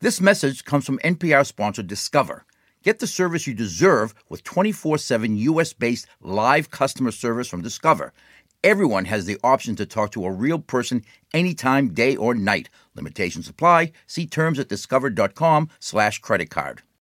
This message comes from NPR sponsor Discover. Get the service you deserve with 24/7 U.S.-based live customer service from Discover. Everyone has the option to talk to a real person anytime, day or night. Limitations apply. See terms at discover.com/creditcard.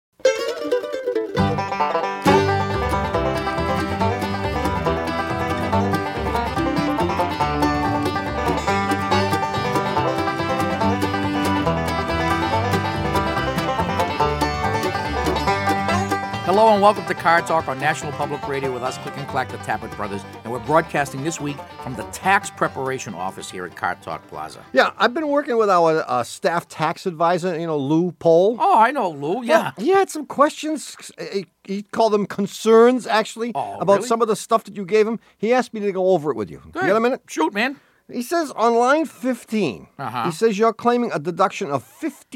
Hello and welcome to Car Talk on National Public Radio with us, Click and Clack, the Tappet Brothers. And we're broadcasting this week from the Tax Preparation Office here at Car Talk Plaza. Yeah, I've been working with our staff tax advisor, Lou Pohl. Oh, I know Lou, yeah. He had some questions. He called them concerns, actually, about really? some of the stuff that you gave him. He asked me to go over it with you. Good. You got a minute? Shoot, man. He says on line 15, he says you're claiming a deduction of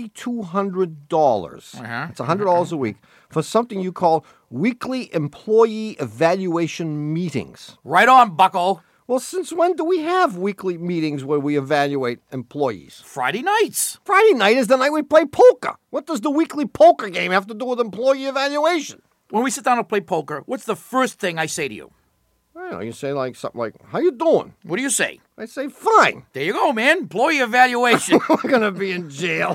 $5,200. It's $100 a week for something you call weekly employee evaluation meetings. Right on, bucko. Well, since when do we have weekly meetings where we evaluate employees? Friday nights. Friday night is the night we play poker. What does the weekly poker game have to do with employee evaluation? When we sit down and play poker, what's the first thing I say to you? Well, you say something like, how you doing? What do you say? I say, fine. There you go, man. Employee evaluation. We're going to be in jail.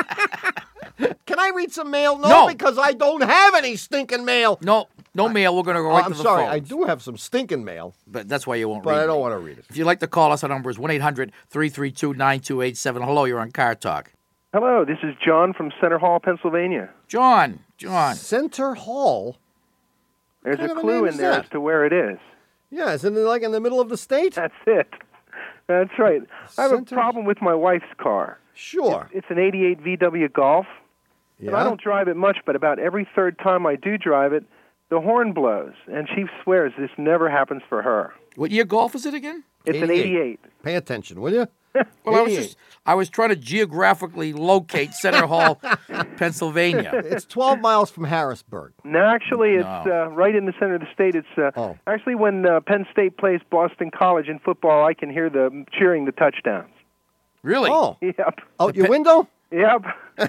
Can I read some mail? No. Because I don't have any stinking mail. No mail. We're going to go right to the phone. I'm sorry. I do have some stinking mail. But that's why you won't But read I don't me. want to read it. If you'd like to call us, our number is 1-800-332-9287. Hello, you're on Car Talk. Hello, this is John from Center Hall, Pennsylvania. John. Center Hall? There's What kind a of a clue name in is there that? as to where it is. Yeah, isn't it like in the middle of the state? That's it. That's right. I have a Center- problem with my wife's car. Sure. It's an 88 VW Golf. Yeah. And I don't drive it much, but about every third time I do drive it, the horn blows. And she swears this never happens for her. What year Golf is it again? It's an 88. Pay attention, will you? Well, 88. I was trying to geographically locate Center Hall, Pennsylvania. It's 12 miles from Harrisburg. No, actually, it's right in the center of the state. It's actually when Penn State plays Boston College in football, I can hear them cheering the touchdowns. Really? Oh. Yep. Out your window? Yep.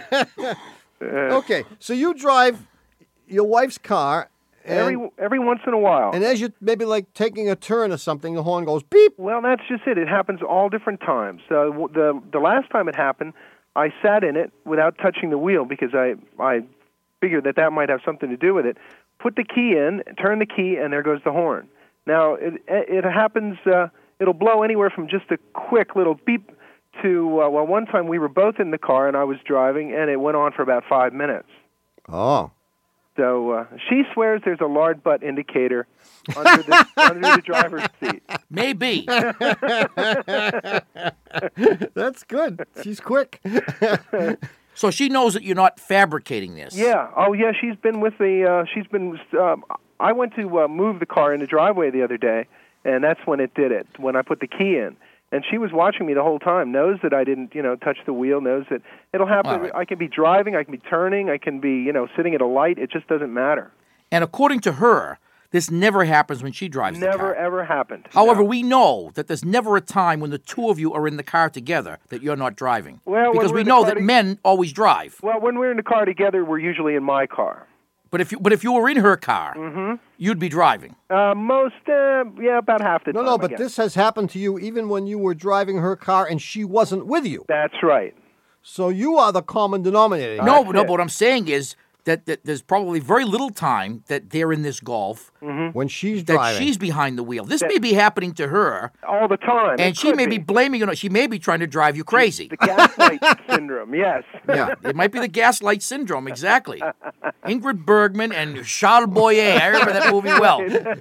Okay, so you drive your wife's car. And, Every once in a while. and as you maybe like taking a turn or something, the horn goes beep. Well, that's just it. It happens all different times. The last time it happened, I sat in it without touching the wheel because I figured that might have something to do with it. Put the key in, turn the key, and there goes the horn. Now, it happens, it'll blow anywhere from just a quick little beep to, one time we were both in the car and I was driving, and it went on for about 5 minutes. Oh. So she swears there's a lard butt indicator under the driver's seat. Maybe. That's good. She's quick. So she knows that you're not fabricating this. Yeah. Oh, yeah. She's been with the. I went to move the car in the driveway the other day, and that's when it did it. When I put the key in, and she was watching me the whole time. Knows that I didn't, touch the wheel. Knows that it'll happen. All right. I can be driving. I can be turning. I can be, sitting at a light. It just doesn't matter. And according to her, this never happens when she drives the car. Never ever happened. However, No. we know that there's never a time when the two of you are in the car together that you're not driving. Well, when because we're we in the know car that men always drive. Well, when we're in the car together, we're usually in my car. But if you were in her car, you'd be driving. About half the time. No, I but guess. this has happened to you even when you were driving her car and she wasn't with you. That's right. So you are the common denominator. No, That's but it. what I'm saying is that there's probably very little time that they're in this Golf When she's that driving. she's behind the wheel. This may be happening to her, All the time. and It she could may be blaming you. She may be trying to drive you crazy. The gaslight syndrome, yes. Yeah, it might be the gaslight syndrome, exactly. Ingrid Bergman and Charles Boyer. I remember that movie well.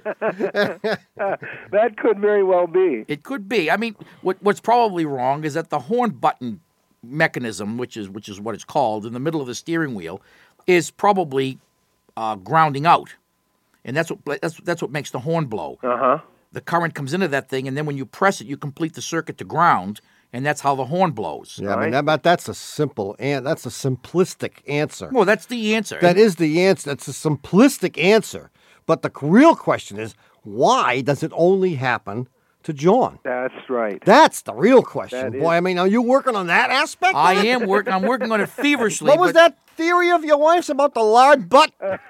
That could very well be. It could be. I mean, what's probably wrong is that the horn button mechanism, which is what it's called, in the middle of the steering wheel, is probably grounding out, and that's what makes the horn blow. The current comes into that thing, and then when you press it, you complete the circuit to ground, and that's how the horn blows. Yeah, I mean, that's a simple that's a simplistic answer. Well, that's the answer. That is the answer. That's a simplistic answer. But the real question is, why does it only happen to John? That's right. That's the real question. That Boy, is- I mean, are you working on that aspect? I am working. I'm working on it feverishly. What was but that theory of your wife's about the lard butt?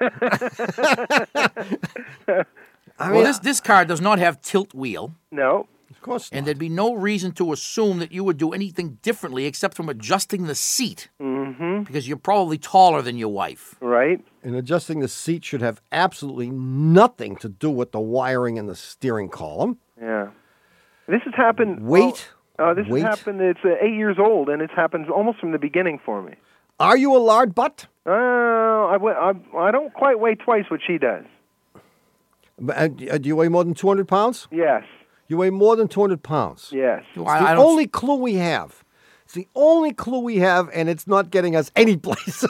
Well, this car does not have tilt wheel, No. Of course not. and there'd be no reason to assume that you would do anything differently except from adjusting the seat, because you're probably taller than your wife. Right. And adjusting the seat should have absolutely nothing to do with the wiring in the steering column. Yeah. This has happened. Wait. This Wait. has happened. It's 8 years old, and it's happened almost from the beginning for me. Are you a lard butt? I don't quite weigh twice what she does. Do you weigh more than 200 pounds? Yes. You weigh more than 200 pounds. Yes. Well, It's the only clue we have. It's the only clue we have, and it's not getting us any place.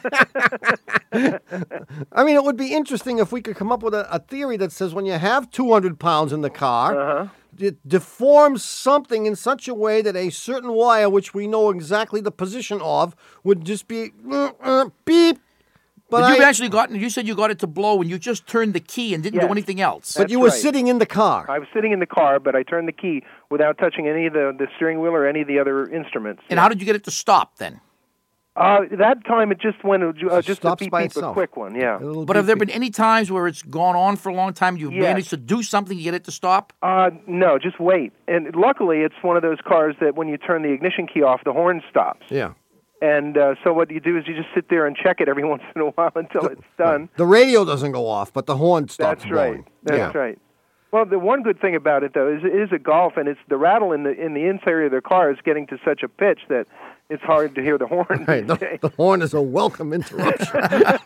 I mean, it would be interesting if we could come up with a theory that says when you have 200 pounds in the car, it deforms something in such a way that a certain wire, which we know exactly the position of, would just be beep. But you've actually you said you got it to blow and you just turned the key and didn't do Yes. anything else. But you That's were right. sitting in the car. I was sitting in the car, but I turned the key without touching any of the steering wheel or any of the other instruments. And how did you get it to stop then? That time it just went just a stops beep by beep, a itself. quick one. Yeah. A little But have there beep, been any times where it's gone on for a long time, you've Yes. managed to do something to get it to stop? No, just wait. And luckily, it's one of those cars that when you turn the ignition key off, the horn stops. beep. Yeah. And so what you do is you just sit there and check it every once in a while until it's done. The radio doesn't go off, but the horn stops That's right. blowing. That's right. Well, the one good thing about it though is it is a Golf, and it's the rattle in the interior of the car is getting to such a pitch that it's hard to hear the horn. Right, the horn is a welcome interruption.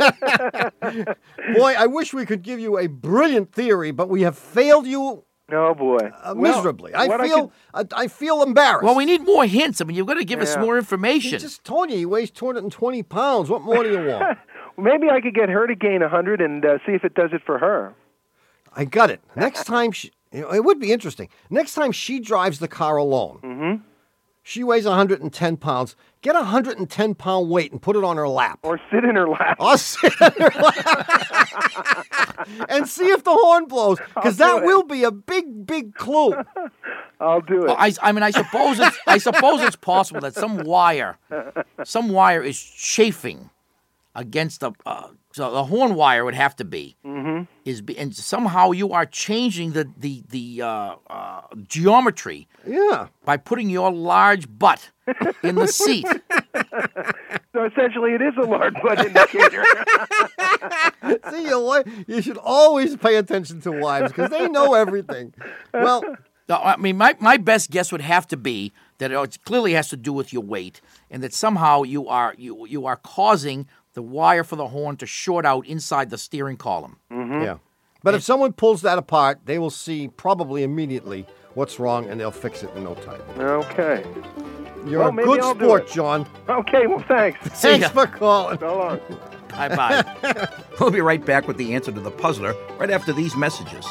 Boy, I wish we could give you a brilliant theory, but we have failed you Oh boy, miserably. Well, what I feel embarrassed. Well, we need more hints. I mean, you've got to give us Yeah. more He information. just told you he weighs 220 pounds. What more do you want? Maybe I could get her to gain 100 and see if it does it for her. I got it. Next time, it would be interesting. Next time she drives the car alone, she weighs 110 pounds. Get a 110-pound weight and put it on her lap. Or sit in her lap. I'll sit in her lap and see if the horn blows, because I'll that do it. will be a big, big clue. I'll do it. Well, I mean, I suppose it's possible that some wire is chafing against so the horn wire would have to be and somehow you are changing the geometry Yeah. by putting your large butt in the seat. So essentially, it is a lard butt indicator. See, you should always pay attention to wives because they know everything. Well, No, I mean, my best guess would have to be that it clearly has to do with your weight, and that somehow you are causing the wire for the horn to short out inside the steering column. yeah. But if someone pulls that apart, they will see probably immediately what's wrong, and they'll fix it in no time. Okay. You're Well, a maybe good I'll do sport, it. John. Okay, well, thanks. Thanks ya. for calling. So long. Bye-bye. We'll be right back with the answer to the puzzler right after these messages.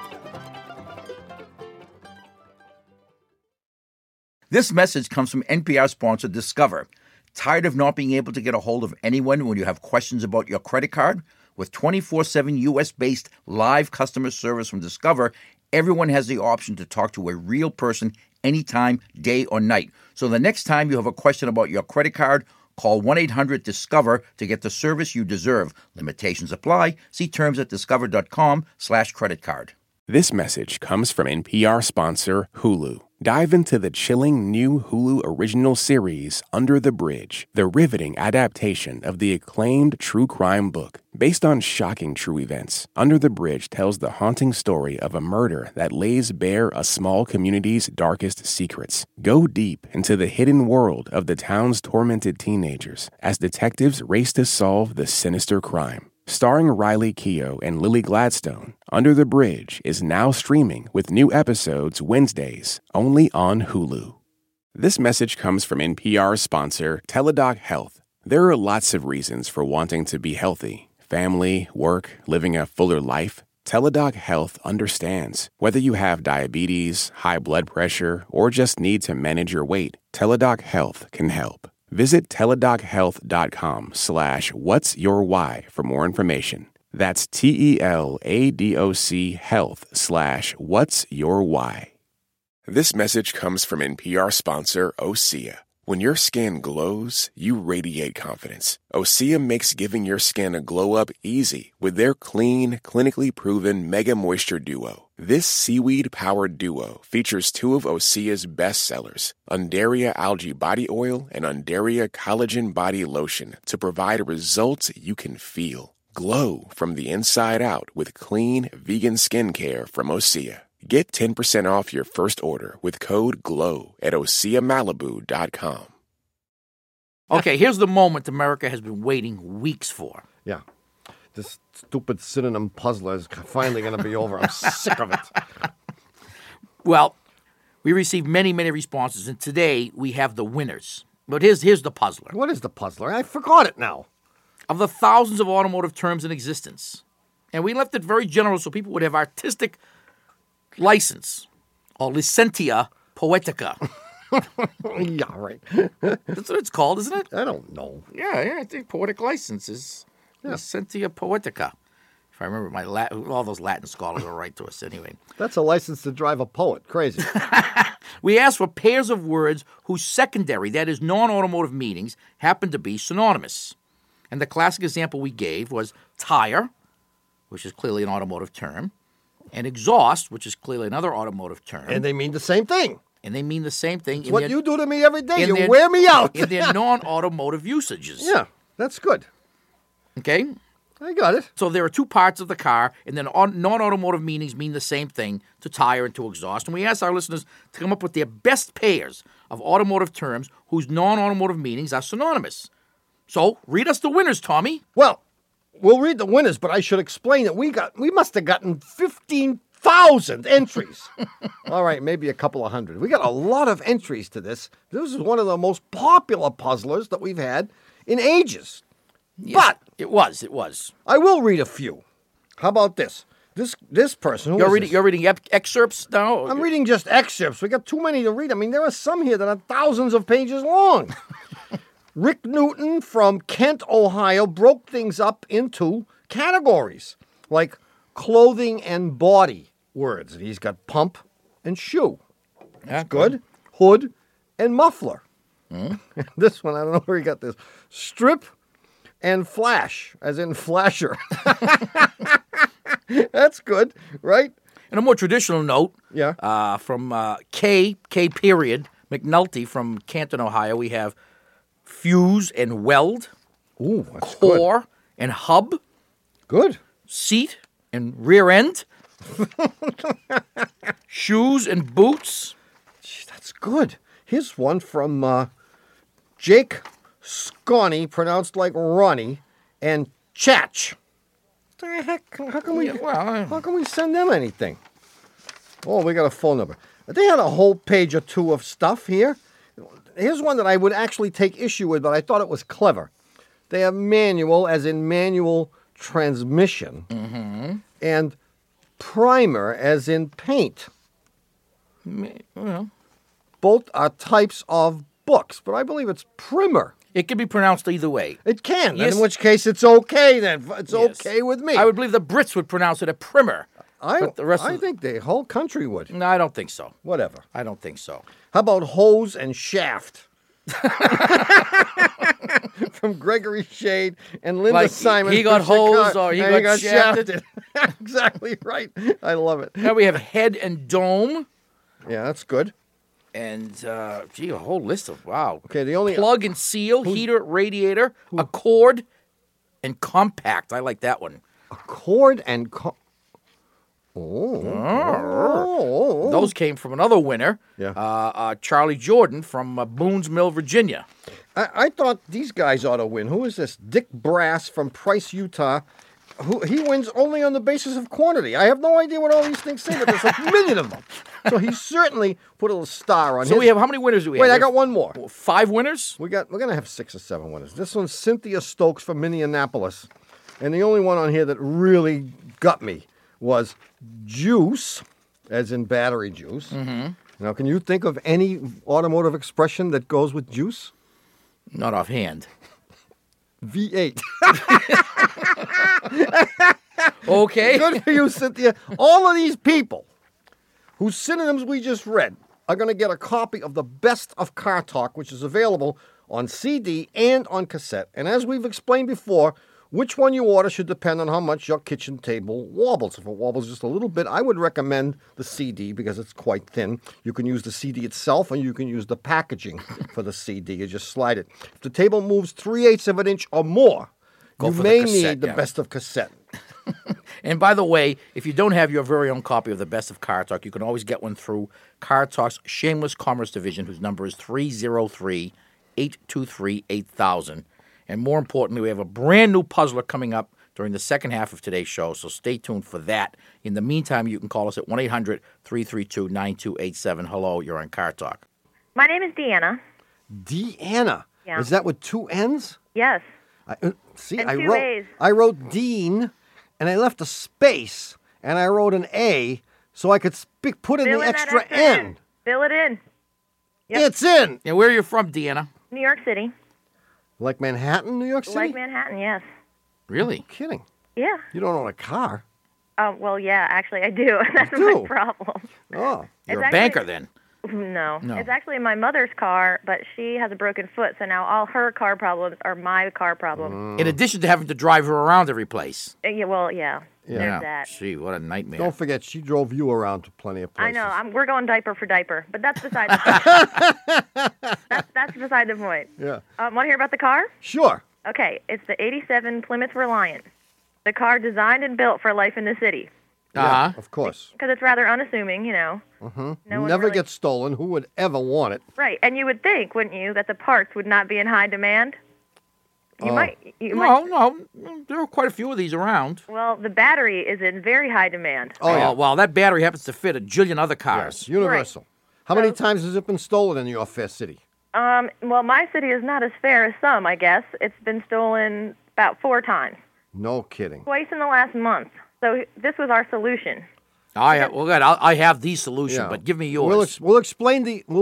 This message comes from NPR sponsor Discover. Tired of not being able to get a hold of anyone when you have questions about your credit card? With 24/7 U.S.-based live customer service from Discover, everyone has the option to talk to a real person anytime, day or night. So the next time you have a question about your credit card, call 1-800-DISCOVER to get the service you deserve. Limitations apply. See terms at discover.com/creditcard. This message comes from NPR sponsor Hulu. Dive into the chilling new Hulu original series, Under the Bridge, the riveting adaptation of the acclaimed true crime book. Based on shocking true events, Under the Bridge tells the haunting story of a murder that lays bare a small community's darkest secrets. Go deep into the hidden world of the town's tormented teenagers as detectives race to solve the sinister crime. Starring Riley Keough and Lily Gladstone, Under the Bridge is now streaming with new episodes Wednesdays, only on Hulu. This message comes from NPR sponsor Teladoc Health. There are lots of reasons for wanting to be healthy. Family, work, living a fuller life. Teladoc Health understands. Whether you have diabetes, high blood pressure, or just need to manage your weight, Teladoc Health can help. Visit teladochealth.com/what'syourwhy for more information. That's TELADOC health/what'syourwhy. This message comes from NPR sponsor Osea. When your skin glows, you radiate confidence. Osea makes giving your skin a glow-up easy with their clean, clinically proven Mega Moisture Duo. This seaweed-powered duo features two of Osea's best sellers, Undaria Algae Body Oil and Undaria Collagen Body Lotion, to provide results you can feel. Glow from the inside out with clean, vegan skincare from Osea. Get 10% off your first order with code GLOW at OseaMalibu.com. Okay, here's the moment America has been waiting weeks for. Yeah. This stupid synonym puzzler is finally going to be over. I'm sick of it. Well, we received many, many responses, and today we have the winners. But here's the puzzler. What is the puzzler? I forgot it now. Of the thousands of automotive terms in existence, and we left it very general so people would have artistic license, or licentia poetica. Yeah, right. That's what it's called, isn't it? I don't know. Yeah, I think poetic license is licentia poetica. If I remember my all those Latin scholars will write to us anyway. That's a license to drive a poet. Crazy. We asked for pairs of words whose secondary, that is, non-automotive meanings, happen to be synonymous. And the classic example we gave was tire, which is clearly an automotive term, and exhaust, which is clearly another automotive term. And they mean the same thing. And they mean the same thing. It's what you do to me every day. You wear me out. In their non-automotive usages. Yeah, that's good. Okay? I got it. So there are two parts of the car, and then non-automotive meanings mean the same thing to tire and to exhaust. And we asked our listeners to come up with their best pairs of automotive terms whose non-automotive meanings are synonymous. So read us the winners, Tommy. Well, we'll read the winners, but I should explain that we must have gotten 15,000 entries. All right, maybe a couple of hundred. We got a lot of entries to this. This is one of the most popular puzzlers that we've had in ages. Yes, but it was. I will read a few. How about this? This person. You're reading excerpts now? I'm reading just excerpts. We got too many to read. I mean, there are some here that are thousands of pages long. Rick Newton from Kent, Ohio, broke things up into categories like clothing and body words. And he's got pump and shoe. That's good. Hood and muffler. This one, I don't know where he got this. Strip and flash, as in flasher. That's good, right? And a more traditional note, from K period, McNulty from Canton, Ohio, we have fuse and weld. Ooh, that's core good. And hub. Good. Seat and rear end. Shoes and boots. Gee, that's good. Here's one from Jake Scawny, pronounced like Ronnie, and Chach. What the heck? How can we send them anything? Oh, we got a phone number. They had a whole page or two of stuff here. Here's one that I would actually take issue with, but I thought it was clever. They have manual, as in manual transmission, and primer, as in paint. Well, both are types of books, but I believe it's primer. It can be pronounced either way. It can, yes. In which case it's okay then. It's okay with me. I would believe the Brits would pronounce it a primer. I think the whole country would. No, I don't think so. Whatever. I don't think so. How about hose and shaft? From Gregory Shade and Linda Simon. He got hosed or he got shafted. Exactly right. I love it. Now we have head and dome. Yeah, that's good. And, a whole list of, wow. Okay, the only... Plug and seal, heater, radiator, accord, and compact. I like that one. Accord and... Those came from another winner, Charlie Jordan from Boone's Mill, Virginia. I thought these guys ought to win. Who is this? Dick Brass from Price, Utah. He wins only on the basis of quantity. I have no idea what all these things say, but there's like a million of them. So he certainly put a little star on. So we have, how many winners do we have? Wait, I got one more. 5 winners? We're gonna have 6 or 7 winners. This one's Cynthia Stokes from Minneapolis, and the only one on here that really got me was juice, as in battery juice. Mm-hmm. Now, can you think of any automotive expression that goes with juice? Not offhand. V8. Okay. Good for you, Cynthia. All of these people whose synonyms we just read are going to get a copy of the Best of Car Talk, which is available on CD and on cassette. And as we've explained before, which one you order should depend on how much your kitchen table wobbles. If it wobbles just a little bit, I would recommend the CD because it's quite thin. You can use the CD itself, and you can use the packaging for the CD. You just slide it. If the table moves 3/8 of an inch or more, Go you for the may cassette, need the yeah. Best of Cassette. And by the way, if you don't have your very own copy of the Best of Car Talk, you can always get one through Car Talk's Shameless Commerce Division, whose number is 303-823-8000. And more importantly, we have a brand new puzzler coming up during the second half of today's show, so stay tuned for that. In the meantime, you can call us at 1-800-332-9287. Hello, you're on Car Talk. My name is Deanna. Deanna. Yeah. Is that with 2 N's? Yes. See, And I 2 wrote A's. I wrote Dean, and I left a space, and I wrote an A, so I could put in Fill the in that extra extra N. Fill it in. Yep. It's in. And where are you from, Deanna? New York City. Like Manhattan, New York City? Like Manhattan, yes. Really? Kidding. Yeah. You don't own a car. Well, yeah, actually, I do. That's do? my problem. Oh. You're It's a banker actually- then. No. No. It's actually my mother's car, but she has a broken foot, so now all her car problems are my car problems. In addition to having to drive her around every place. Yeah, well, yeah. There's that. Gee, what a nightmare. Don't forget, she drove you around to plenty of I places. know. We're going diaper for diaper, but that's beside the point. That's beside the point. Yeah. Want to hear about the car? Sure. Okay, it's the 87 Plymouth Reliant. The car designed and built for life in the city. Uh-huh. Of course. Because it's rather unassuming, you know. Mm-hmm. No one Never really... gets stolen. Who would ever want it? Right, and you would think, wouldn't you, that the parts would not be in high demand? You might. No, there are quite a few of these around. Well, the battery is in very high demand. Oh, yeah. Well, that battery happens to fit a jillion other cars. Yes, universal. How many times has it been stolen in your fair city? Well, my city is not as fair as some, I guess. It's been stolen about 4 times. No kidding. Twice in the last month. So this was our solution. Well, good. I have the solution, Yeah. but give me yours. We'll explain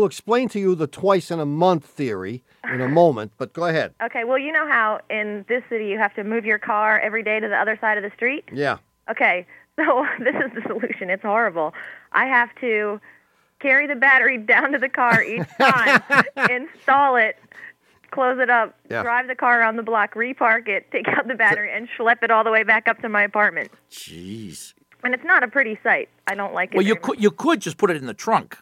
to you the twice in a month theory in a moment, but go ahead. Okay, well, you know how in this city you have to move your car every day to the other side of the street? Yeah. Okay, so this is the solution. It's horrible. I have to carry the battery down to the car each time, install it, close it up, drive the car around the block, repark it, take out the battery, and schlep it all the way back up to my apartment. Jeez. And it's not a pretty sight. I don't like it. Well, you very much. you could just put it in the trunk.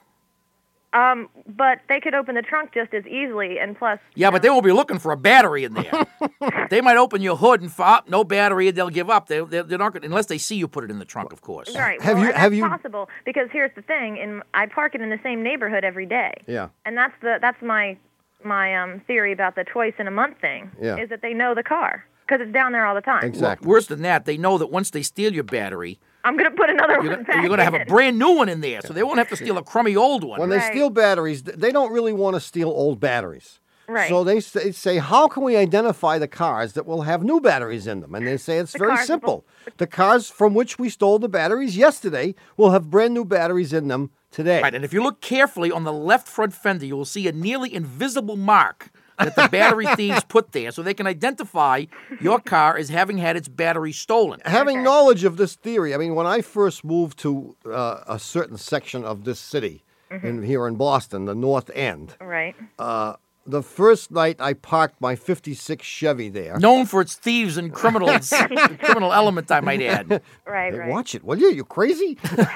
But they could open the trunk just as easily, and plus... Yeah, but they won't be looking for a battery in there. They might open your hood and no battery, and they'll give up. They're not gonna, unless they see you put it in the trunk, of course. Right. Have well, you- and have that's you- possible because here's the thing: I park it in the same neighborhood every day. Yeah. And that's my theory about the twice in a month thing. Yeah. Is that they know the car because it's down there all the time. Exactly. Worse than that, they know that once they steal your battery, I'm gonna put another you're one back. going to have a in. brand new one in there, so they won't have to steal a crummy old one. When they Right. steal batteries, they don't really want to steal old batteries. Right. So they say, how can we identify the cars that will have new batteries in them? And they say it's very cars simple. The cars from which we stole the batteries yesterday will have brand new batteries in them today. Right, and if you look carefully on the left front fender, you will see a nearly invisible mark that the battery thieves put there, so they can identify your car as having had its battery stolen. Having knowledge of this theory, I mean, when I first moved to a certain section of this city here in Boston, the North End, Right. the first night I parked my 56 Chevy there. Known for its thieves and criminals, criminal element, I might add. Right. Hey, Right. watch it, will you? You crazy?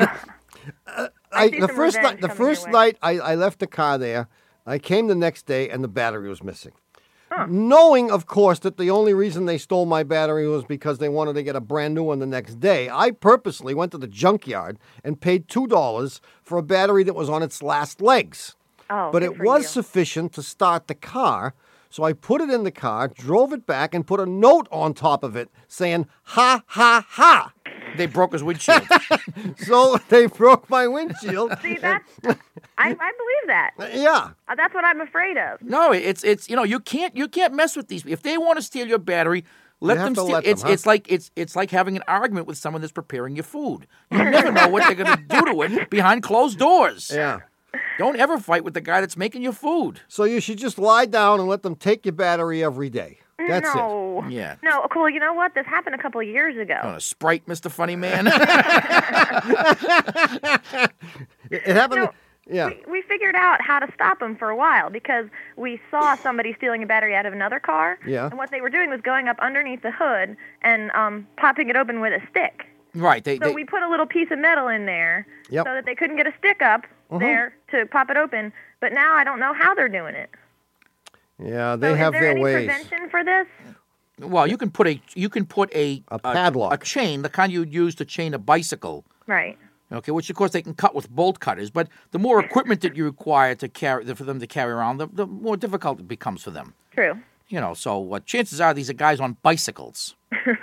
I see the some first revenge night, coming your way. I left the car there. I came the next day, and the battery was missing. Knowing, of course, that the only reason they stole my battery was because they wanted to get a brand new one the next day, I purposely went to the junkyard and paid $2 for a battery that was on its last legs. Oh, But good it for was you. sufficient to start the car, so I put it in the car, drove it back, and put a note on top of it saying, ha, ha, ha. They broke his windshield. So they broke my windshield. See, that's I believe that. Yeah. That's what I'm afraid of. No, it's you can't mess with these. If they want to steal your battery, let have them to steal. let them, huh? It's like having an argument with someone that's preparing your food. You never know what they're going to do to it behind closed doors. Yeah. Don't ever fight with the guy that's making your food. So you should just lie down and let them take your battery every day. That's it. no. Yeah. No, cool. You know what? This happened a couple of years ago. On a Sprite, Mr. Funny Man. It happened. No. Yeah. We figured out how to stop them for a while because we saw somebody stealing a battery out of another car. Yeah. And what they were doing was going up underneath the hood and popping it open with a stick. Right. So we put a little piece of metal in there Yep. so that they couldn't get a stick up there to pop it open. But now I don't know how they're doing it. Yeah, they So have is there their any ways. prevention for this? Well, you can put a padlock. a chain, the kind you'd use to chain a bicycle. Right. Okay, which of course they can cut with bolt cutters, but the more equipment that you require to carry for them to carry around, the more difficult it becomes for them. True. So chances are these are guys on bicycles.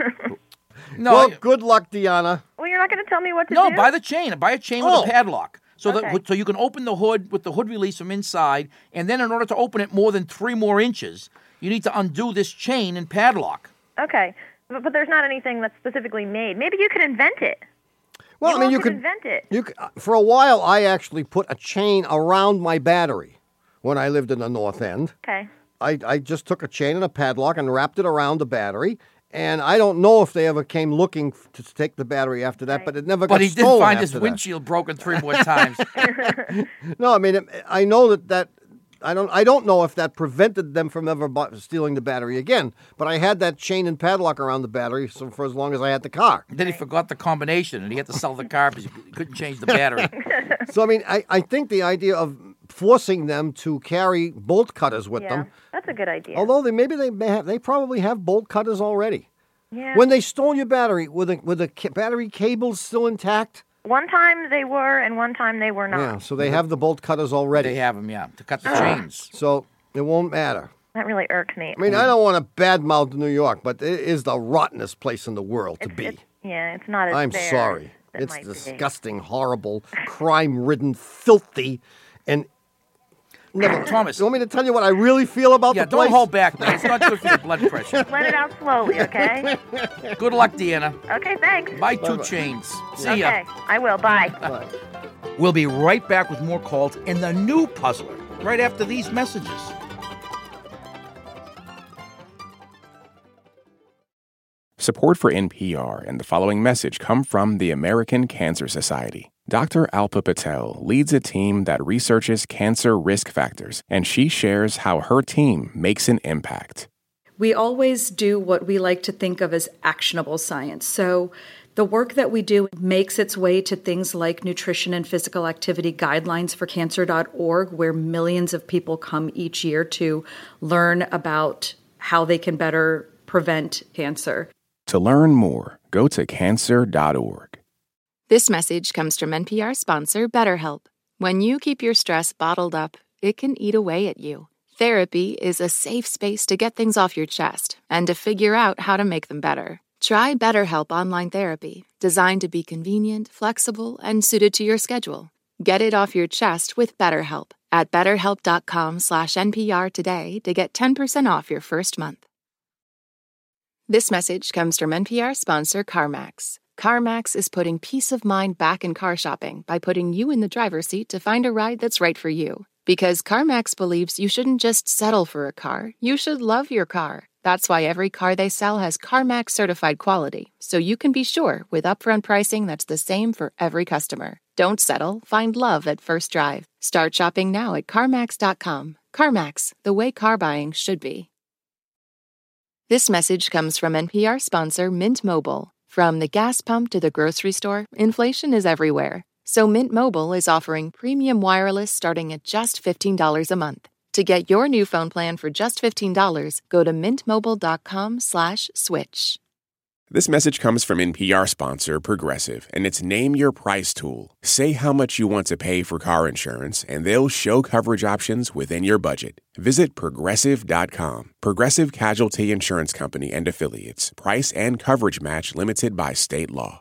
No, Well, good luck, Deanna. Well, you're not going to tell me what to no, do? buy the chain. Buy a chain with Oh. a padlock. So Okay. so you can open the hood with the hood release from inside, and then in order to open it more than 3 more inches, you need to undo this chain and padlock. Okay. But there's not anything that's specifically made. Maybe you could invent it. Well, I mean, you could could invent it. For a while, I actually put a chain around my battery when I lived in the North End. Okay. I just took a chain and a padlock and wrapped it around the battery. And I don't know if they ever came looking to take the battery after that, but it never got But he did stolen find after his that. windshield broken 3 more times. No, I mean, I know that I don't know if that prevented them from ever stealing the battery again. But I had that chain and padlock around the battery for as long as I had the car. Then he forgot the combination, and he had to sell the car because he couldn't change the battery. So I mean, I think the idea of forcing them to carry bolt cutters with Yeah, them, that's a good idea. although they probably have bolt cutters already. Yeah. When they stole your battery, were the battery cables still intact? One time they were, and one time they were not. Yeah, so they have the bolt cutters already. They have them, to cut the chains. So it won't matter. That really irks me. I mean, I don't want to badmouth New York, but it is the rottenest place in the world to be. It's not as I'm fair sorry. as it It's might be. disgusting, horrible, crime-ridden, filthy, and... Never, Thomas. You want me to tell you what I really feel about Yeah, the place? don't hold back, man. It's not good for your blood pressure. Let it out slowly, okay? Good luck, Deanna. Okay, thanks. Buy 2 chains. See ya. Okay, I will. Bye. We'll be right back with more calls in the new Puzzler right after these messages. Support for NPR and the following message come from the American Cancer Society. Dr. Alpa Patel leads a team that researches cancer risk factors, and she shares how her team makes an impact. We always do what we like to think of as actionable science. So the work that we do makes its way to things like nutrition and physical activity guidelines for cancer.org, where millions of people come each year to learn about how they can better prevent cancer. To learn more, go to cancer.org. This message comes from NPR sponsor BetterHelp. When you keep your stress bottled up, it can eat away at you. Therapy is a safe space to get things off your chest and to figure out how to make them better. Try BetterHelp Online Therapy, designed to be convenient, flexible, and suited to your schedule. Get it off your chest with BetterHelp at betterhelp.com/NPR today to get 10% off your first month. This message comes from NPR sponsor CarMax. CarMax is putting peace of mind back in car shopping by putting you in the driver's seat to find a ride that's right for you. Because CarMax believes you shouldn't just settle for a car, you should love your car. That's why every car they sell has CarMax certified quality, so you can be sure with upfront pricing that's the same for every customer. Don't settle, find love at first drive. Start shopping now at CarMax.com. CarMax, the way car buying should be. This message comes from NPR sponsor Mint Mobile. From the gas pump to the grocery store, inflation is everywhere. So Mint Mobile is offering premium wireless starting at just $15 a month. To get your new phone plan for just $15, go to mintmobile.com/switch. This message comes from NPR sponsor Progressive and its Name Your Price tool. Say how much you want to pay for car insurance, and they'll show coverage options within your budget. Visit Progressive.com. Progressive Casualty Insurance Company and Affiliates. Price and coverage match limited by state law.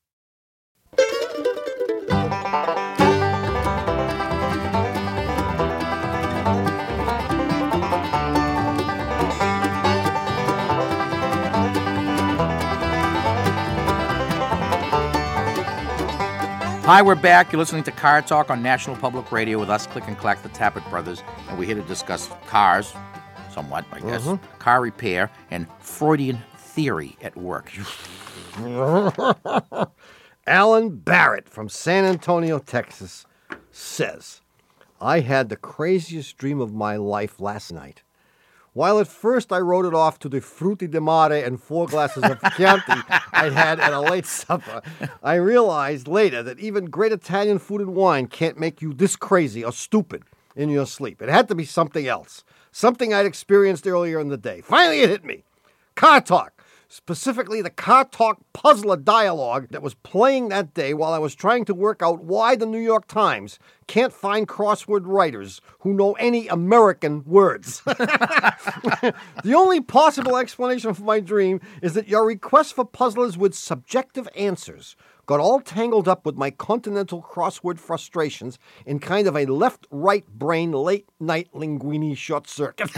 Hi, we're back. You're listening to Car Talk on National Public Radio with us, Click and Clack, the Tappet Brothers, and we're here to discuss cars, somewhat, I guess, car repair, and Freudian theory at work. Alan Barrett from San Antonio, Texas, says, I had the craziest dream of my life last night. While at first I wrote it off to the frutti di mare and 4 glasses of Chianti I'd had at a late supper, I realized later that even great Italian food and wine can't make you this crazy or stupid in your sleep. It had to be something else, something I'd experienced earlier in the day. Finally it hit me. Car talk. Specifically, the Car Talk Puzzler dialogue that was playing that day while I was trying to work out why the New York Times can't find crossword writers who know any American words. The only possible explanation for my dream is that your request for puzzlers with subjective answers got all tangled up with my continental crossword frustrations in kind of a left-right brain late-night linguini short circuit.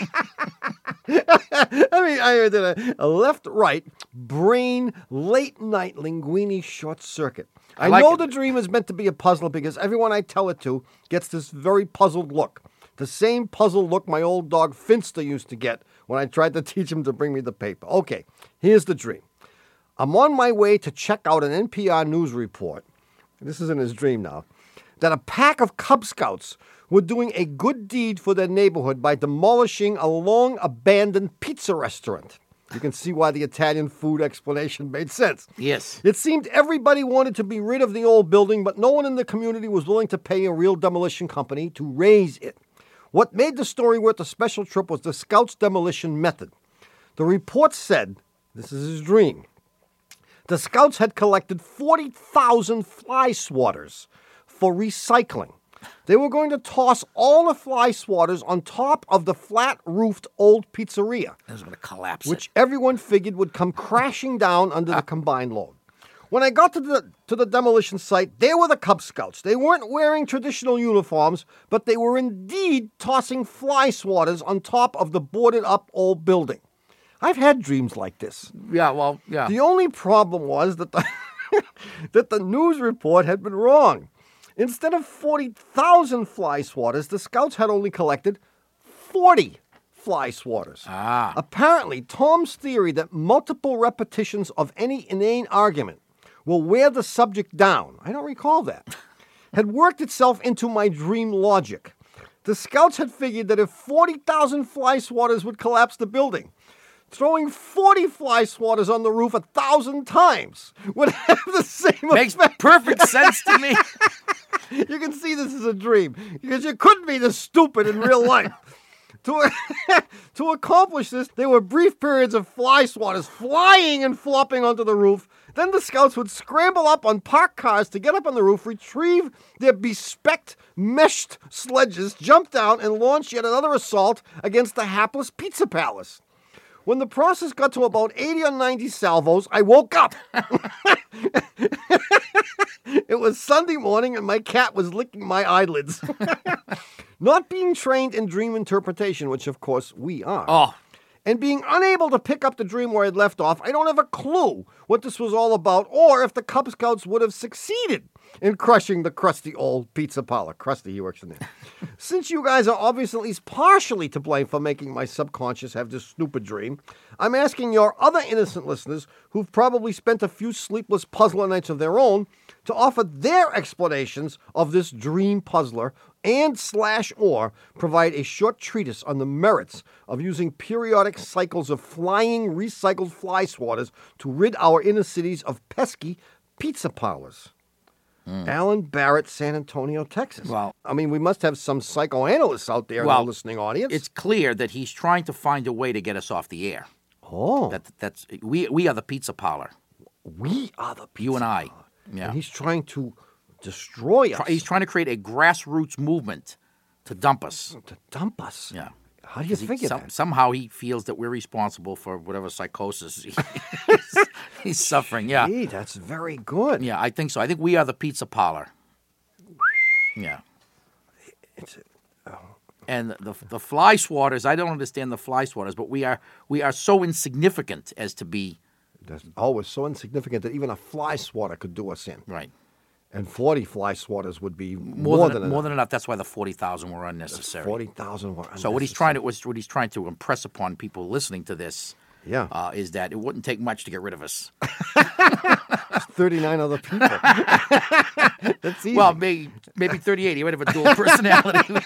I did a left-right brain late-night linguini short circuit. I know the dream is meant to be a puzzle because everyone I tell it to gets this very puzzled look. The same puzzled look my old dog Finster used to get when I tried to teach him to bring me the paper. Okay, here's the dream. I'm on my way to check out an NPR news report. This is in his dream now. That a pack of Cub Scouts were doing a good deed for their neighborhood by demolishing a long-abandoned pizza restaurant. You can see why the Italian food explanation made sense. Yes. It seemed everybody wanted to be rid of the old building, but no one in the community was willing to pay a real demolition company to raise it. What made the story worth a special trip was the Scouts' demolition method. The report said, this is his dream, the Scouts had collected 40,000 fly swatters for recycling. They were going to toss all the fly swatters on top of the flat-roofed old pizzeria. It was going to collapse. Which everyone figured would come crashing down under the combined load. When I got to the demolition site, there were the Cub Scouts. They weren't wearing traditional uniforms, but they were indeed tossing fly swatters on top of the boarded-up old building. I've had dreams like this. Yeah, well, yeah. The only problem was that the news report had been wrong. Instead of 40,000 fly swatters, the Scouts had only collected 40 fly swatters. Apparently, Tom's theory that multiple repetitions of any inane argument will wear the subject down, I don't recall that, had worked itself into my dream logic. The Scouts had figured that if 40,000 fly swatters would collapse the building, throwing 40 fly swatters on the roof 1,000 times would have the same Makes effect. perfect sense to me. You can see this is a dream because you couldn't be this stupid in real life. To accomplish this, there were brief periods of fly swatters flying and flopping onto the roof. Then the Scouts would scramble up on parked cars to get up on the roof, retrieve their bespecked, meshed sledges, jump down, and launch yet another assault against the hapless pizza palace. When the process got to about 80 or 90 salvos, I woke up. It was Sunday morning and my cat was licking my eyelids. Not being trained in dream interpretation, which of course we are, and being unable to pick up the dream where I'd left off, I don't have a clue what this was all about or if the Cub Scouts would have succeeded in crushing the crusty old pizza parlor. Krusty, he works in there. Since you guys are obviously at least partially to blame for making my subconscious have this stupid dream, I'm asking your other innocent listeners who've probably spent a few sleepless puzzler nights of their own to offer their explanations of this dream puzzler and/or provide a short treatise on the merits of using periodic cycles of flying recycled fly swatters to rid our inner cities of pesky pizza parlors. Alan Barrett, San Antonio, Texas. Well, I mean, we must have some psychoanalysts out there in the listening audience. It's clear that he's trying to find a way to get us off the air. Oh. That's we are the pizza parlor. We are the pizza You and I. parlor. Yeah. And he's trying to destroy us. He's trying to create a grassroots movement to dump us. To dump us? Yeah. How do you figure that? Somehow he feels that we're responsible for whatever psychosis he's suffering. Yeah. Gee, that's very good. Yeah, I think so. I think we are the pizza parlor. Yeah. And the fly swatters, I don't understand the fly swatters, but we are so insignificant as to be. That's always so insignificant that even a fly swatter could do us in. Right. And 40 fly swatters would be more than enough. That's why the 40,000 were unnecessary. 40,000 were unnecessary. So what he's trying to impress upon people listening to this is that it wouldn't take much to get rid of us. 39 other people. That's easy. Well, maybe 38. He might have a dual personality.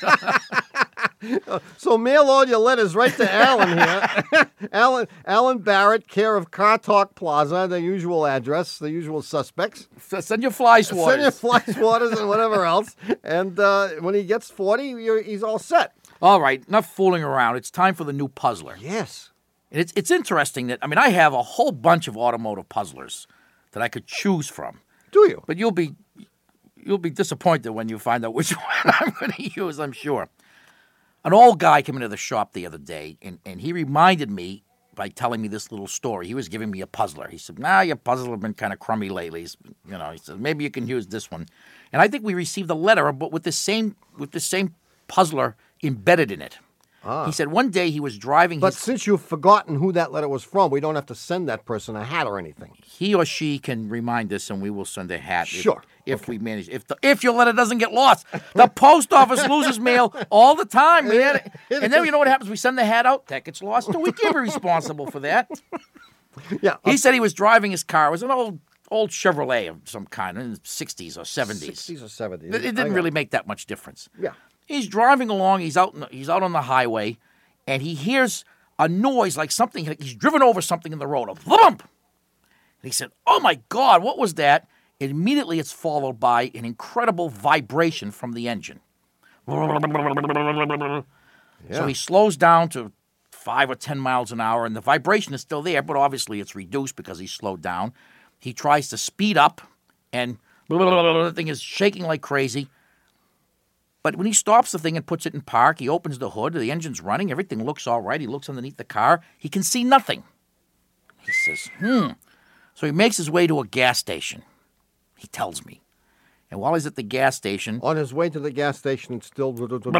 So mail all your letters right to Alan here. Alan Barrett, care of Car Talk Plaza, the usual address, the usual suspects. Send your fly swatters. Send your fly swatters and whatever else. And when he gets 40, he's all set. All right, enough fooling around. It's time for the new puzzler. Yes. And it's interesting that, I have a whole bunch of automotive puzzlers that I could choose from. Do you? But you'll be disappointed when you find out which one I'm going to use, I'm sure. An old guy came into the shop the other day, and he reminded me by telling me this little story. He was giving me a puzzler. He said, your puzzles have been kind of crummy lately. He said, maybe you can use this one. And I think we received a letter, but with the same puzzler embedded in it. He said one day he was driving But since you've forgotten who that letter was from, we don't have to send that person a hat or anything. He or she can remind us, and we will send a hat. Sure. If we manage. If your letter doesn't get lost. The post office loses mail all the time, man. And then you know what happens? We send the hat out. That gets lost. So we can't be responsible for that. Yeah. He said he was driving his car. It was an old Chevrolet of some kind in the 60s or 70s. 60s or 70s. It didn't really make that much difference. Yeah. He's driving along. He's out on the highway, and he hears a noise like something. He's driven over something in the road. A thump. And he said, "Oh my God, what was that?" And immediately, it's followed by an incredible vibration from the engine. Yeah. So he slows down to 5 or 10 miles an hour, and the vibration is still there, but obviously it's reduced because he's slowed down. He tries to speed up, and the thing is shaking like crazy. But when he stops the thing and puts it in park, he opens the hood, the engine's running, everything looks all right. He looks underneath the car. He can see nothing. He says, So he makes his way to a gas station, he tells me. And while he's at the gas station... On his way to the gas station, it's still...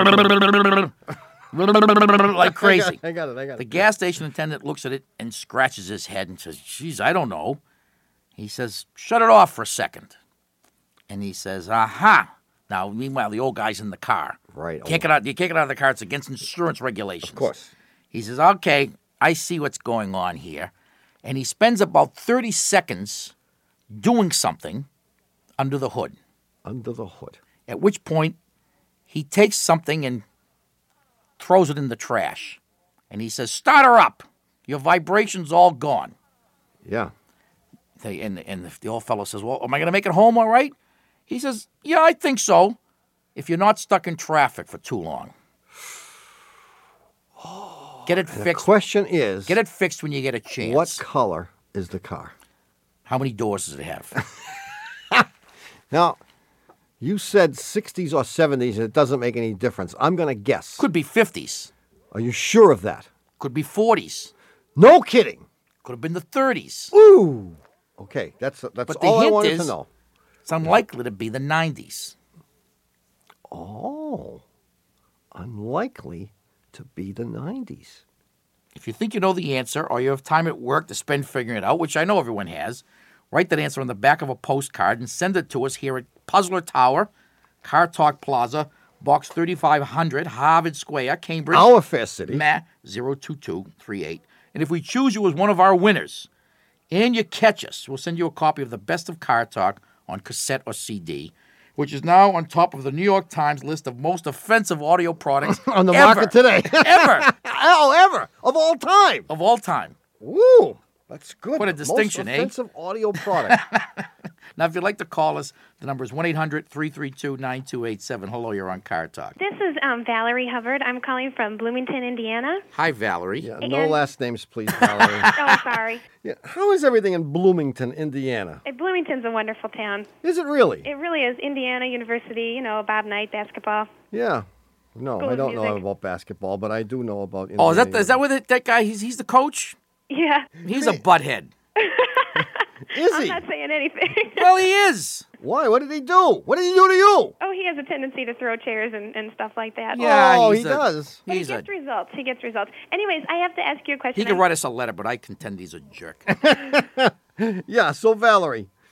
like crazy. I got it. The gas station attendant looks at it and scratches his head and says, "Geez, I don't know." He says, "Shut it off for a second." And he says, "Aha." Now, meanwhile, the old guy's in the car. Right. You can't get out of the car. It's against insurance regulations. Of course. He says, "Okay, I see what's going on here." And he spends about 30 seconds doing something under the hood. Under the hood. At which point, he takes something and throws it in the trash. And he says, "Start her up. Your vibration's all gone." Yeah. The old fellow says, "Well, am I going to make it home all right?" He says, "Yeah, I think so, if you're not stuck in traffic for too long." Get it fixed. The question is... Get it fixed when you get a chance. What color is the car? How many doors does it have? Now, you said 60s or 70s, and it doesn't make any difference. I'm going to guess. Could be 50s. Are you sure of that? Could be 40s. No kidding. Could have been the 30s. Ooh. Okay, that's But all the I hint wanted is, to know. it's unlikely to be the 90s. Oh. Unlikely to be the 90s. If you think you know the answer or you have time at work to spend figuring it out, which I know everyone has, write that answer on the back of a postcard and send it to us here at Puzzler Tower, Car Talk Plaza, Box 3500, Harvard Square, Cambridge. Our fair city. Ma 02238. And if we choose you as one of our winners and you catch us, we'll send you a copy of the Best of Car Talk on cassette or CD, which is now on top of the New York Times list of most offensive audio products on the ever, market today. Ever. Ever. Of all time. Of all time. Woo. That's good. What a distinction, most offensive audio product. Now, if you'd like to call us, the number is 1-800-332-9287. Hello, you're on Car Talk. This is Valerie Hubbard. I'm calling from Bloomington, Indiana. Hi, Valerie. Yeah, no last names, please, Valerie. Oh, sorry. Yeah. How is everything in Bloomington, Indiana? Bloomington's a wonderful town. Is it really? It really is. Indiana University, Bob Knight, basketball. Yeah. No, School I of don't know music. about basketball, but I do know about Indiana. Oh, is that where that guy, he's the coach? Yeah. He's a butthead. Is I'm he? not saying anything. Well, he is. Why? What did he do? What did he do to you? Oh, he has a tendency to throw chairs and stuff like that. Yeah, Oh, he's he does. But he gets results. He gets results. Anyways, I have to ask you a question. He can write us a letter, but I contend he's a jerk. Yeah, so Valerie.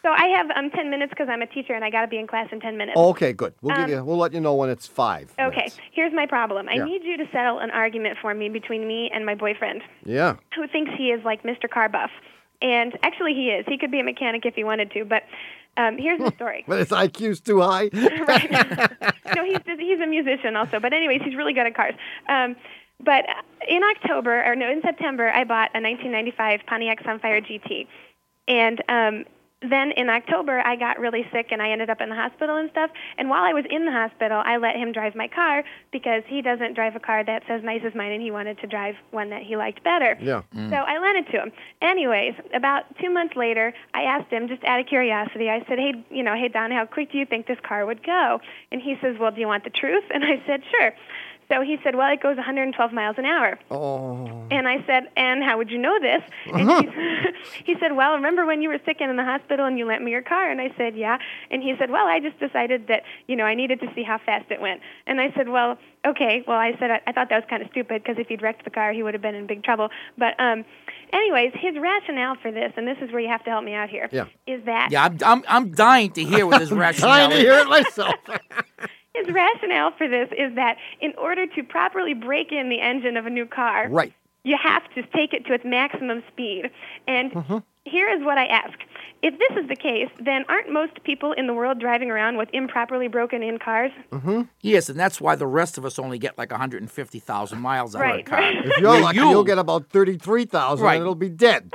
So I have 10 minutes because I'm a teacher and I got to be in class in 10 minutes. Oh, okay, good. We'll let you know when it's 5 Okay, minutes. here's my problem. I need you to settle an argument for me between me and my boyfriend, Yeah. who thinks he is like Mr. Car Buff. And actually he is. He could be a mechanic if he wanted to, but here's the story. But his IQ's too high. Right. No, he's a musician also. But anyways, he's really good at cars. But in September, I bought a 1995 Pontiac Sunfire GT. And then in October, I got really sick and I ended up in the hospital and stuff. And while I was in the hospital, I let him drive my car because he doesn't drive a car that's as nice as mine, and he wanted to drive one that he liked better. Yeah. So I lent it to him. Anyways, about 2 months later, I asked him, just out of curiosity, I said, hey, Don, how quick do you think this car would go? And he says, well, do you want the truth? And I said, sure. So he said, well, it goes 112 miles an hour. Oh. And I said, and how would you know this? And he said, well, remember when you were sick and in the hospital and you lent me your car? And I said, yeah. And he said, well, I just decided that, I needed to see how fast it went. And I said, well, okay. Well, I said, I thought that was kind of stupid because if he'd wrecked the car, he would have been in big trouble. But anyways, his rationale for this, and this is where you have to help me out here, is that... Yeah, I'm dying to hear what his rationale is. Dying to hear it myself. His rationale for this is that in order to properly break in the engine of a new car, right, you have to take it to its maximum speed. And here is what I ask. If this is the case, then aren't most people in the world driving around with improperly broken-in cars? Yes, and that's why the rest of us only get like 150,000 miles out of a car. Right. If you're lucky, you'll get about 33,000 and it'll be dead.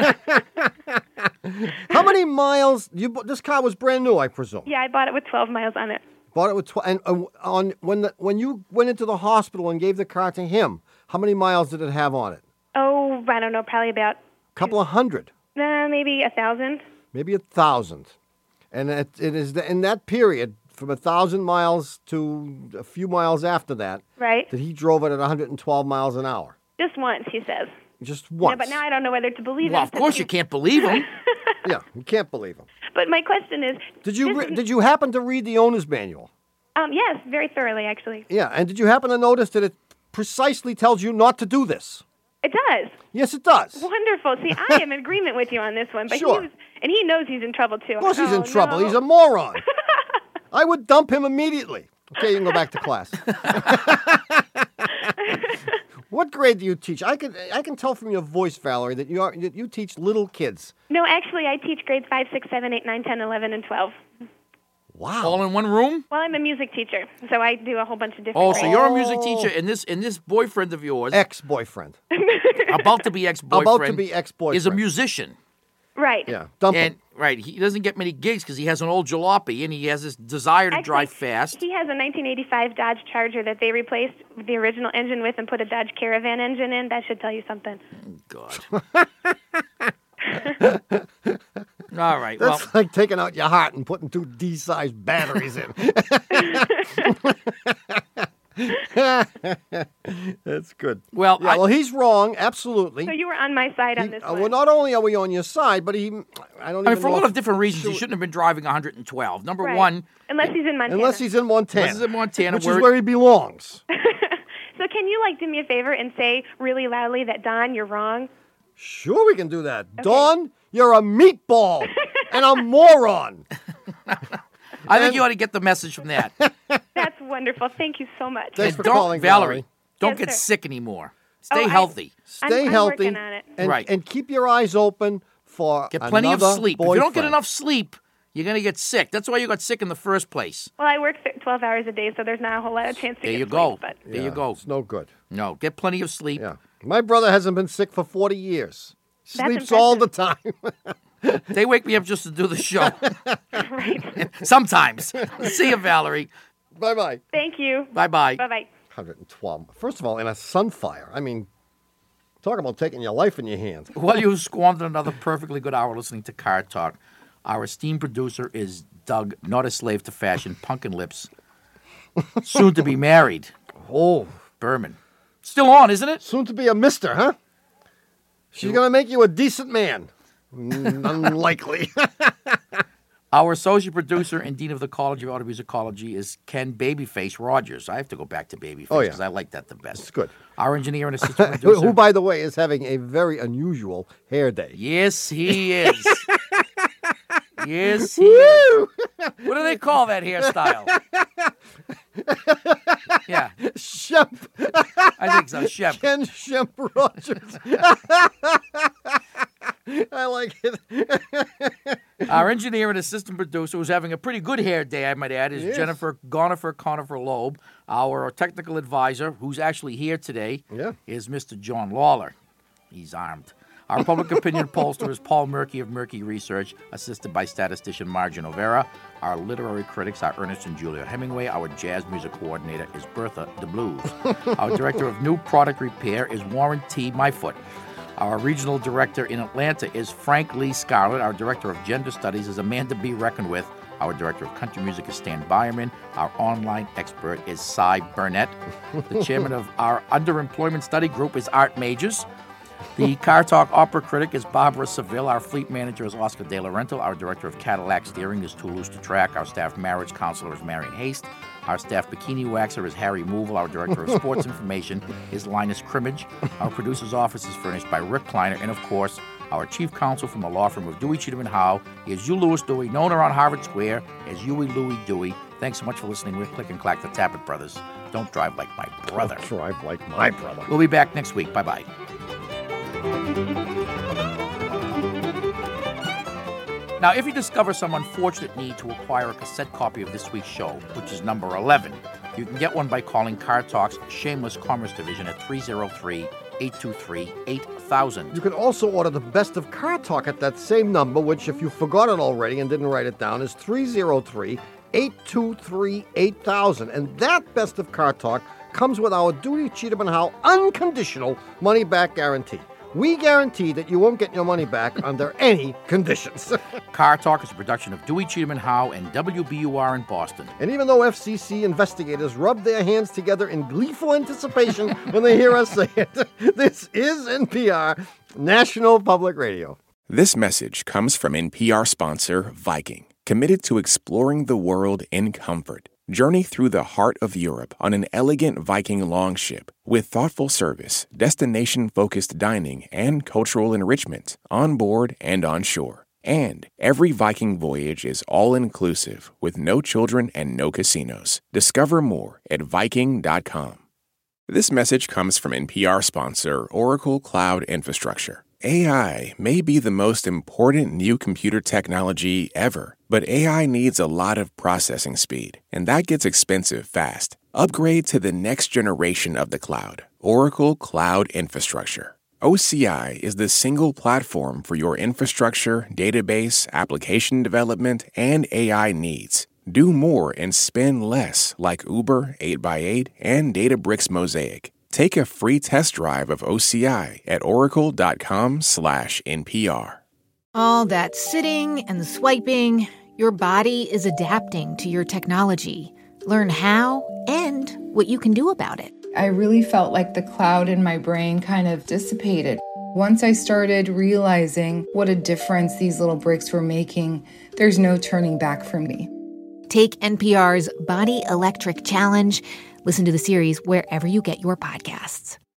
How many miles? This car was brand new, I presume. Yeah, I bought it with 12 miles on it. Bought it with 12. And when you went into the hospital and gave the car to him, how many miles did it have on it? Oh, I don't know, probably about... A couple of hundred. Maybe 1,000. Maybe 1,000. And it is in that period, from 1,000 miles to a few miles after that, right, that he drove it at 112 miles an hour. Just once, he says. Just once. Yeah, but now I don't know whether to believe him. Well, of course you can't believe him. Yeah, you can't believe him. But my question is... Did you happen to read the owner's manual? Yes, very thoroughly, actually. Yeah, and did you happen to notice that it precisely tells you not to do this? It does. Yes, it does. Wonderful. See, I am in agreement with you on this one. But sure. He knows he's in trouble, too. Of course he's in trouble. No. He's a moron. I would dump him immediately. Okay, you can go back to class. What grade do you teach? I can tell from your voice, Valerie, that you teach little kids. No, actually, I teach grades 5, 6, 7, 8, 9, 10, 11, and 12. Wow. All in one room? Well, I'm a music teacher, so I do a whole bunch of different grades. So you're a music teacher, and this boyfriend of yours... Ex-boyfriend. About to be ex-boyfriend. About to be ex-boyfriend. Is a musician. Right. Yeah, dump him. Right, he doesn't get many gigs because he has an old jalopy and he has this desire to drive fast. He has a 1985 Dodge Charger that they replaced the original engine with and put a Dodge Caravan engine in. That should tell you something. God. All right. That's like taking out your heart and putting 2 D-sized batteries in. That's good. Well, well, he's wrong, absolutely. So you were on my side on this one. Well, not only are we on your side, but for a lot of different reasons, he shouldn't have been driving 112. Number one, unless he's in Montana. Unless he's in Montana, which is where he belongs. So can you do me a favor and say really loudly that, Don, you're wrong? Sure, we can do that. Okay. Don, you're a meatball and a moron. I think you ought to get the message from that. That's wonderful. Thank you so much. Thanks for calling, Valerie. Don't yes, get sir. sick anymore. Stay healthy. Stay healthy. I'm working on it. And keep your eyes open for get plenty of sleep. Boyfriend. If you don't get enough sleep, you're going to get sick. That's why you got sick in the first place. Well, I work 12 hours a day, so there's not a whole lot of chance to there get you go. sleep. But... There you go. It's no good. No, get plenty of sleep. Yeah. My brother hasn't been sick for 40 years. That's Sleeps impressive. all the time. They wake me up just to do the show. Right. Sometimes. See you, Valerie. Bye-bye. Thank you. Bye-bye. Bye-bye. 112. First of all, in a Sunfire. I mean, talk about taking your life in your hands. Well, you squandered another perfectly good hour listening to Car Talk. Our esteemed producer is Doug, not a slave to fashion, Punkin Lips. Soon to be married. Oh. Berman. Still on, isn't it? Soon to be a mister, huh? She's going to make you a decent man. Unlikely. Our associate producer and dean of the College of Automusicology is Ken Babyface Rogers. I have to go back to Babyface because I like that the best. It's good. Our engineer and assistant producer. Who, by the way, is having a very unusual hair day. Yes, he is. Yes, he is. What do they call that hairstyle? Yeah. Shemp. I think so, Shemp. Ken Shemp Rogers. I like it. Our engineer and assistant producer, who's having a pretty good hair day, I might add, is Jennifer Conifer Loeb. Our technical advisor, who's actually here today, is Mr. John Lawler. He's armed. Our public opinion pollster is Paul Murky of Murky Research, assisted by statistician Margin O'Vera. Our literary critics are Ernest and Julia Hemingway. Our jazz music coordinator is Bertha DeBlues. Our director of new product repair is Warren T. Myfoot. Our regional director in Atlanta is Frank Lee Scarlett. Our director of gender studies is Amanda B. Reckoned with. Our director of country music is Stan Byerman. Our online expert is Cy Burnett. The chairman of our underemployment study group is Art Majors. The Car Talk opera critic is Barbara Seville. Our fleet manager is Oscar De Laurentiis. Our director of Cadillac steering is Toulouse to Track. Our staff marriage counselor is Marion Haste. Our staff bikini waxer is Harry Moval. Our director of sports information is Linus Crimmage. Our producer's office is furnished by Rick Kleiner. And, of course, our chief counsel from the law firm of Dewey, Cheatham & Howe is Hugh Lewis Dewey, known around Harvard Square as Huey Louie Dewey. Thanks so much for listening. We're Click and Clack, the Tappet Brothers. Don't drive like my brother. Don't drive like my brother. We'll be back next week. Bye-bye. Now, if you discover some unfortunate need to acquire a cassette copy of this week's show, which is number 11, you can get one by calling Car Talk's Shameless Commerce Division at 303-823-8000. You can also order the best of Car Talk at that same number, which, if you forgot it already and didn't write it down, is 303-823-8000. And that best of Car Talk comes with our Dewey, Cheatham & Howe unconditional money-back guarantee. We guarantee that you won't get your money back under any conditions. Car Talk is a production of Dewey, Cheatham & Howe and WBUR in Boston. And even though FCC investigators rub their hands together in gleeful anticipation when they hear us say it, this is NPR, National Public Radio. This message comes from NPR sponsor Viking, committed to exploring the world in comfort. Journey through the heart of Europe on an elegant Viking longship with thoughtful service, destination-focused dining, and cultural enrichment on board and on shore. And every Viking voyage is all-inclusive with no children and no casinos. Discover more at Viking.com. This message comes from NPR sponsor Oracle Cloud Infrastructure. AI may be the most important new computer technology ever, but AI needs a lot of processing speed, and that gets expensive fast. Upgrade to the next generation of the cloud, Oracle Cloud Infrastructure. OCI is the single platform for your infrastructure, database, application development, and AI needs. Do more and spend less like Uber 8x8 and Databricks Mosaic. Take a free test drive of OCI at oracle.com/NPR. All that sitting and swiping, your body is adapting to your technology. Learn how and what you can do about it. I really felt like the cloud in my brain kind of dissipated. Once I started realizing what a difference these little bricks were making, there's no turning back for me. Take NPR's Body Electric Challenge. Listen to the series wherever you get your podcasts.